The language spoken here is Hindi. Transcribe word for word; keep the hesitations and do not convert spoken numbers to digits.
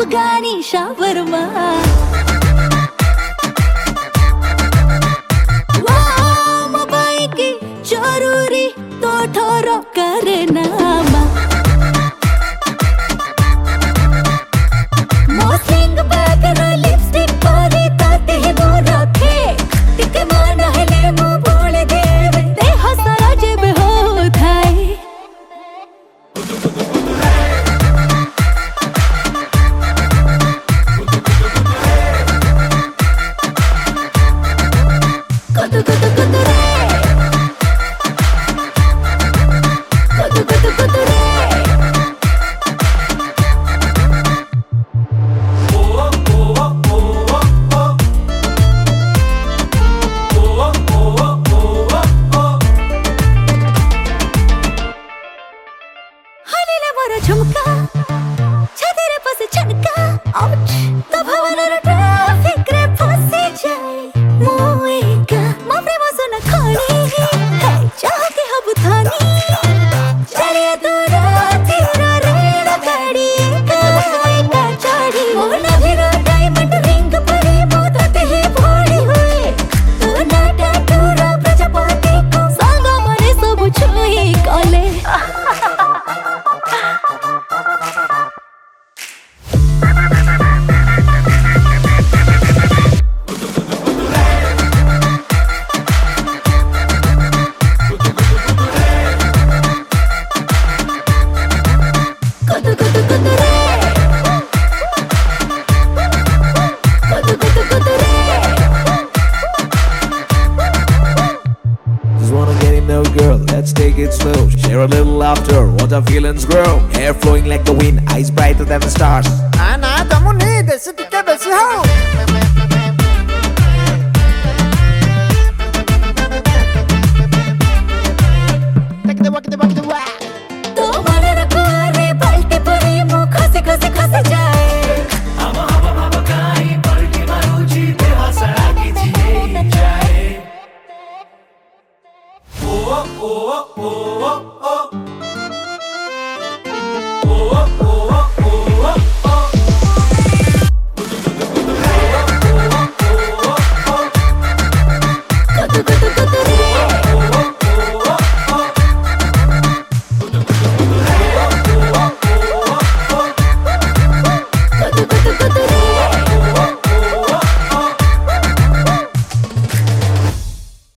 अफगानी शावरमा मोबाइल की जरूरी तो ठोरो करे नामा मोस्लिंग बैगर लिपस्टिक परी ताते ही वो रखे टिके मान हले मु बोले देवे ते हसरा जेब हो थाई कुतु कुतु कुतु रे कुतु कुतु कुतु रे हलेले मोर झुमका छातीरे पसे छनका आउच तो भवन रे ट्रैफिक रे फसे जाए मोएगा मो प्रेम सुन खानी है चाहते हब थानी चले दूर तेरा रेड़ गाड़ी का का चाड़ी वो नभिरो डायमंड रिंग परे मोदते ही फोड़ी हुए तो नाटा टूरा प्रजापति को सांगा मने सब छुई कले कुतु कुतु कुतु रे कुतु कुतु कुतु रे Just wanna get in know, girl, let's take it slow. Share a little laughter, watch our feelings grow. Hair flowing like the wind, eyes brighter than the stars. आना तमुनी देश टिके बेसी हो तक दे वक्त वक्त वा तो मन रखो रे पलटे परे मु खसे खसे खसे जाए हम हम हम काई पलटी मारुची ते हसड़ा की जाए ओ ओ ओ ओ ओ